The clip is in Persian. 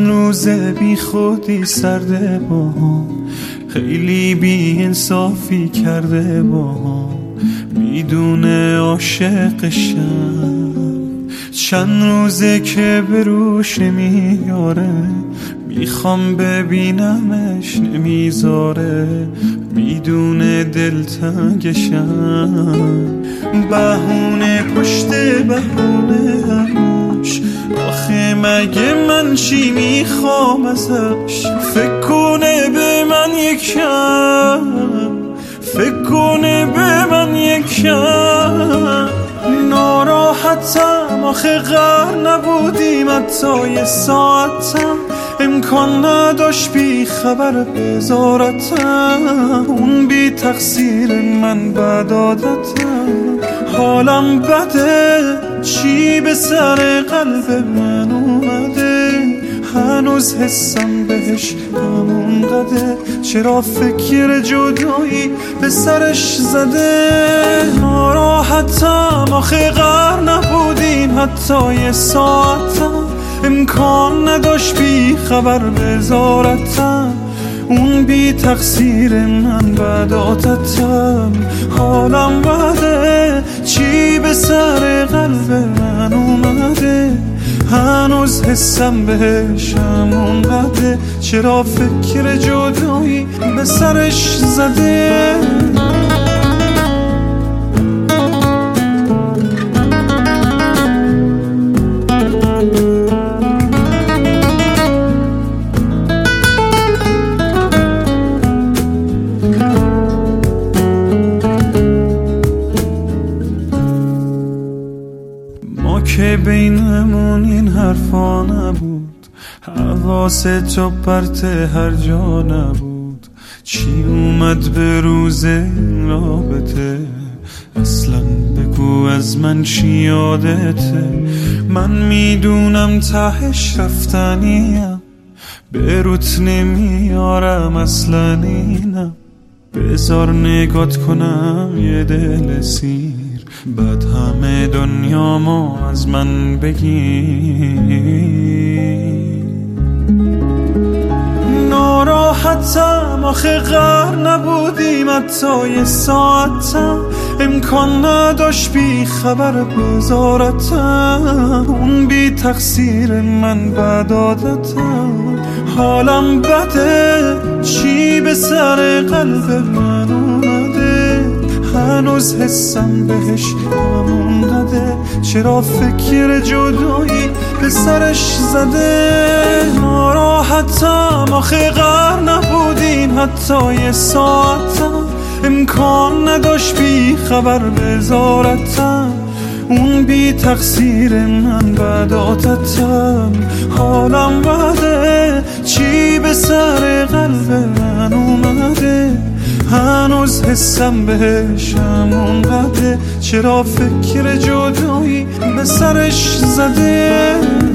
چند روزه بی خودی سرده با هم، خیلی بی انصافی کرده با هم، میدونه عاشقشم. چند روزه که به روش نمیاره، میخوام ببینمش نمیذاره، میدونه دلتنگشم. بهونه پشت بهونه همش، آخه مگه من چی میخوام ازش؟ فکر کنه به من یکم، فکر کنه به من یکم. ناراحتم آخه غر نبودیم حتی یه ساعتم، امکان نداشت بی خبر بذارتم. اون بی تقصیر من بد عادتم، حالم بده چی به سر قلب من اومده، هنوز حسم بهش همون قده، چرا فکر جدایی به سرش زده. ناراحتم آخه غر نبودیم حتی یه ساعتم، امکان نداشت بی خبر بذارتم. اون بی تقصیر من بد عادتم، حالم بده چی به سر قلب من اومده، هنوز حسم بهش همون قده، چرا فکر جدایی به سرش زده. که بینمون این حرفا نبود، حواست و پرت هر جا نبود، چی اومد به روز این رابطه؟ اصلا بگو از من چی یادته؟ من میدونم تهش رفتنیم، به روت نمیارم اصلا اینم، بذار نگات کنم یه دل سیر، بعد همه دنیامو از من بگیر. ناراحتم آخه غر نبودیم حتی یه ساعتم، امکان نداشت بی خبر بذارتم. اون بی تقصیر من بد عادتم، حالم بده چی به سر قلب من اومده، هنوز حسم بهش همون قده، چرا فکر جدایی به سرش زده. ناراحتم آخه غر نبودیم حتی یه ساعتم، امکان نداشت بی خبر بذارتم. اون بی تقصیر من بد عادتم، حالم بده چی به سر قلب من اومده، هنوز حسم بهش همون قده، چرا فکر جدایی به سرش زده.